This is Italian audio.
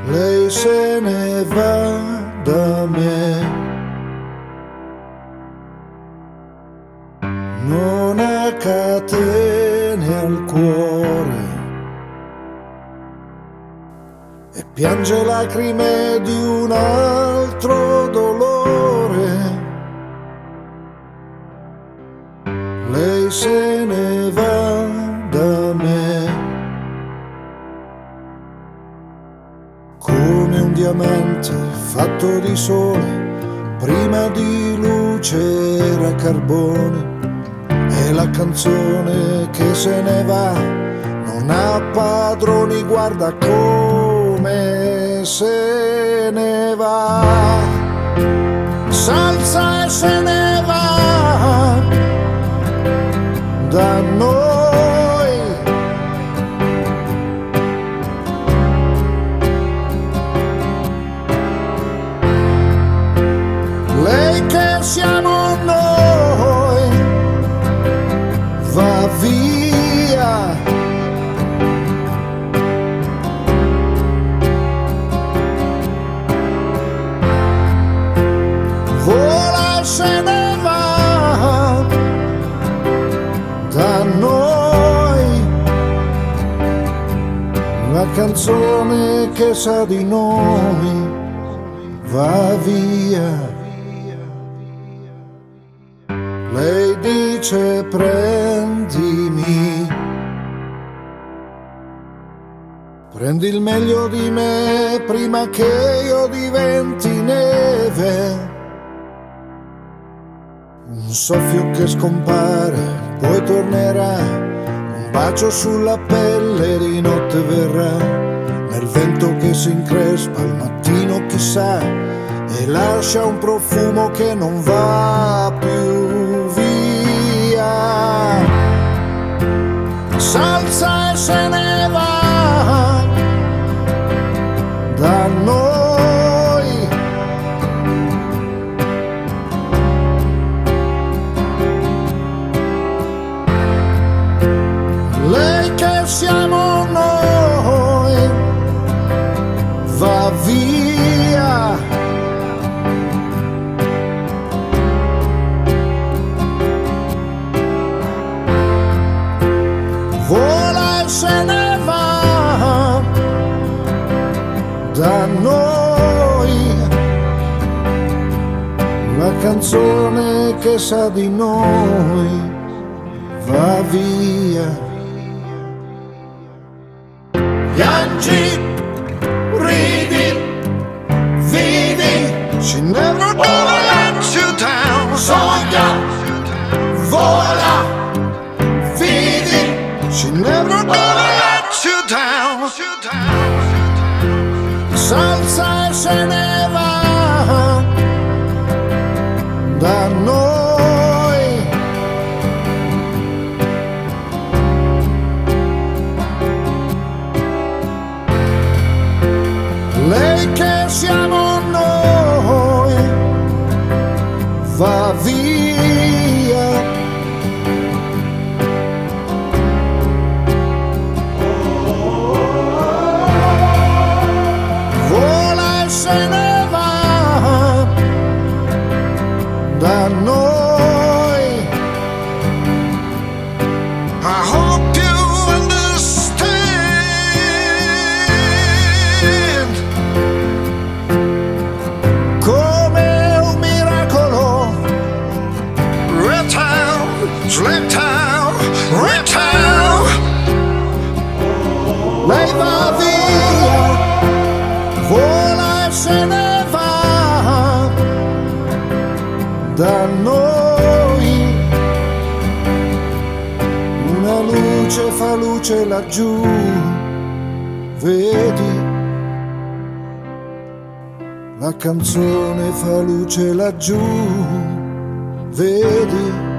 lei se ne va da me. Non ha catene al cuore e piange lacrime di un altro dolore. Lei se ne va da me come un diamante fatto di sole, prima di luce era carbone. E la canzone che se ne va non ha padroni, guarda come se ne va, s'alza e se ne va da noi. Lei che siamo noi va via, vola e se ne va da noi. La canzone che sa di noi va via. Lei dice prendimi, prendi il meglio di me prima che io diventi neve. Un soffio che scompare, poi tornerà, un bacio sulla pelle di notte verrà, nel vento che si increspa al mattino chissà, e lascia un profumo che non va più via. S'alza e se ne va da noi. Lei che siamo noi va via. Vola e se ne va da noi. La canzone che sa di noi va via. Piangi, ridi, vivi, she never gonna let you down. Sogna, vola, vidi, she never gonna let you down. S'alza e se ne va da noi. Lei che siamo noi va via. Vola e se ne va da noi. I hope you understand. Come un miracolo, Red Town, Slave Town, Red Town. Lei va via, vola e se ne va da noi. Una luce fa luce laggiù, vedi? La canzone fa luce laggiù, vedi?